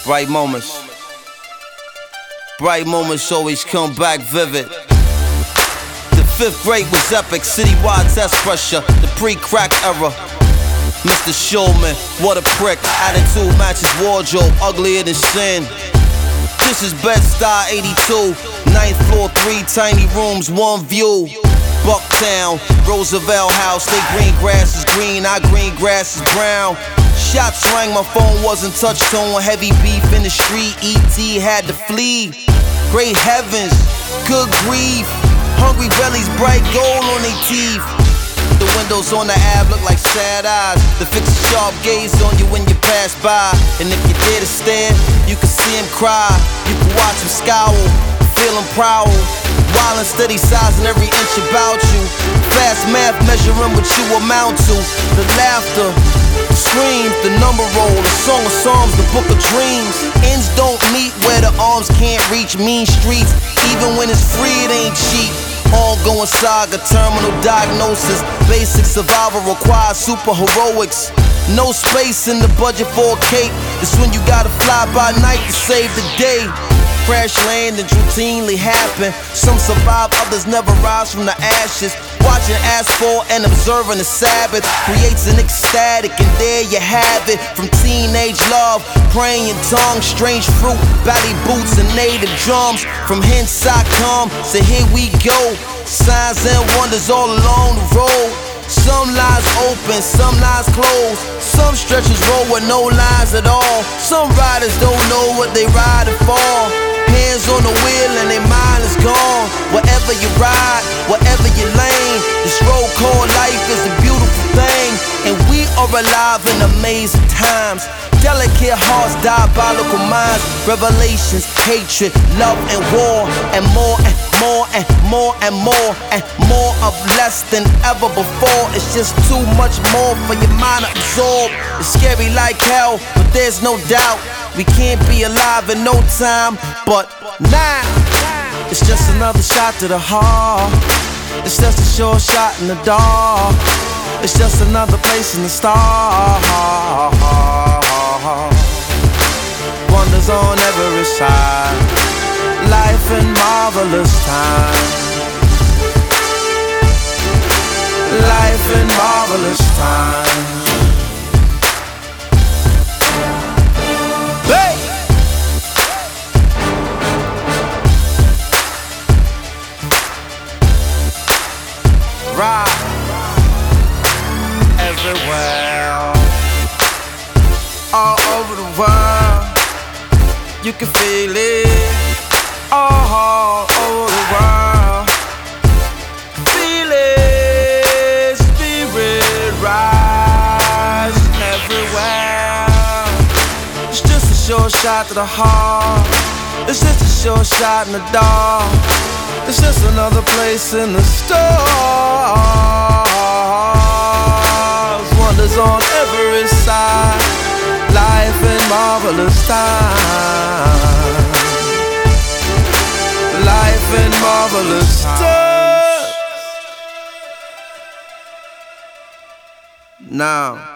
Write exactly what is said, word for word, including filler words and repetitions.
Bright moments. Bright moments always come back vivid. The fifth grade was epic, citywide test pressure, the pre-crack era. Mister Shulman, what a prick. Attitude matches wardrobe, uglier than sin. This is Bed-Stuy eighty-two. Ninth floor, three tiny rooms, one view. Bucktown, Roosevelt House. They green grass is green, our green grass is brown. Shots rang, my phone wasn't touch tone. Heavy beef in the street, E T had to flee. Great heavens, good grief. Hungry bellies, bright gold on their teeth. The windows on the Ave look like sad eyes. The fix a sharp gaze on you when you pass by. And if you dare to stare, you can see him cry. You can watch him scowl, feel him prowl. Wild and steady sizing every inch about you. Fast math measuring what you amount to. The laughter, the screams, the number roll, the song of songs, the book of dreams. Ends don't meet where the arms can't reach. Mean streets, even when it's free, it ain't cheap. Ongoing saga, terminal diagnosis. Basic survival requires super heroics. No space in the budget for a cape. It's when you gotta fly by night to save the day. Crash landings routinely happen. Some survive, others never rise from the ashes. Watching asphalt and observing the Sabbath creates an ecstatic, and there you have it. From teenage love, praying in tongues, strange fruit, ballet boots and native drums. From hence I come, so here we go. Signs and wonders all along the road. Some lines open, some lines closed. Some stretches roll with no lines at all. Some riders don't know what they riding for. Hands on the wheel and their mind is gone. Wherever you ride, wherever you lane, this road called life is a beautiful thing. And we are alive in amazing times. Delicate hearts, diabolical minds. Revelations, hatred, love and war. And more and more and more and more. And more of less than ever before. It's just too much more for your mind to absorb. It's scary like hell, but there's no doubt we can't be alive in no time. But now, it's just another shot to the heart. It's just a short shot in the dark. It's just another place in the stars. Wonders on every side. Life in marvelous time. Life in marvelous time. Hey! Right. Everywhere, all over the world, you can feel it. All over the world, feel it. Spirit rise everywhere. It's just a short shot to the heart. It's just a short shot in the dark. It's just another place in the stars. Wonders on every side. Life in marvelous time. Life in marvelous time. Now